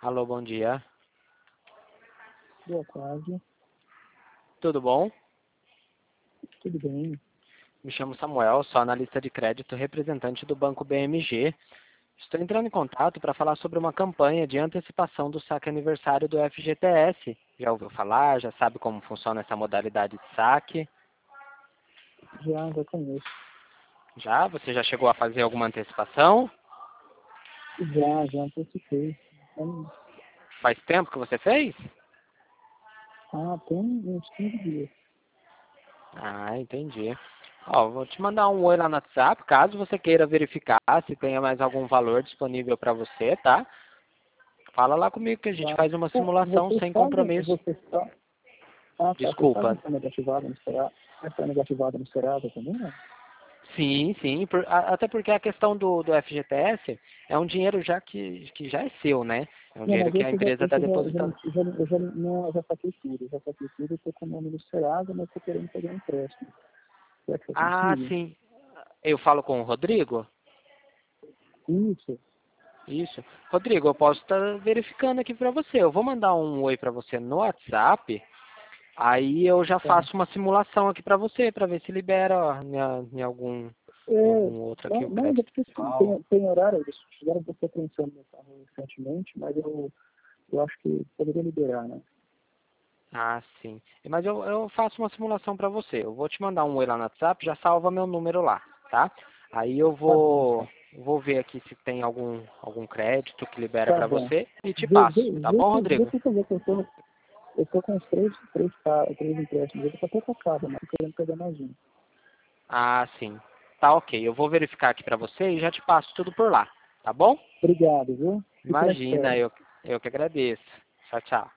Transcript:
Alô, bom dia. Boa tarde, Tudo bom? tudo bem? Me chamo Samuel, sou analista de crédito representante do Banco BMG. Estou entrando em contato para falar sobre uma campanha de antecipação do saque aniversário do FGTS. Já ouviu falar? Já sabe como funciona essa modalidade de saque? Já conheço. Já? Você já chegou a fazer alguma antecipação? Já antecipei. Faz tempo que você fez? Tem uns 15 dias. Ah, entendi. Ó, vou te mandar um oi lá no WhatsApp, caso você queira verificar se tenha mais algum valor disponível para você, tá? Fala lá comigo que a gente Claro. faz uma simulação Vocês sem fazem, compromisso. vocês fazem Desculpa. essa negativada no Serasa? Essa negativada no Serasa também, não? Sim, sim. Até porque a questão do FGTS é um dinheiro já que já é seu, né? É um Não, dinheiro mas que a esse empresa está depositando. não, já saquei tudo. Já saquei tudo, estou com o nome do Serasa, mas estou querendo pegar um empréstimo. Será que eu Ah, consigo? sim. Eu falo com o Rodrigo? Isso. Isso. Rodrigo, eu posso estar verificando aqui para você. Eu vou mandar um oi para você no WhatsApp. Aí eu já Tá. faço uma simulação aqui para você, para ver se libera ó, em algum outro aqui o Não, ainda crédito porque pessoal. tem horário, eles fizeram um pouco de apreensão no meu carro recentemente, mas eu acho que poderia liberar, né? Ah, sim. Mas eu faço uma simulação para você. Eu vou te mandar um oi lá no WhatsApp, já salva meu número lá, tá? Aí eu Tá bom, vou ver aqui se tem algum crédito que libera tá para bom. você e te Vê, passo. vê, Tá vê, bom, se- vê Rodrigo? se eu tô, eu tô com os três empréstimos, eu tô até tocado, mas tô querendo pegar mais um. Ah, sim. Tá ok. Eu vou verificar aqui para você e já te passo tudo por lá, tá bom? Obrigado, viu? Fico na Imagina, espera. eu que agradeço. Tchau, tchau.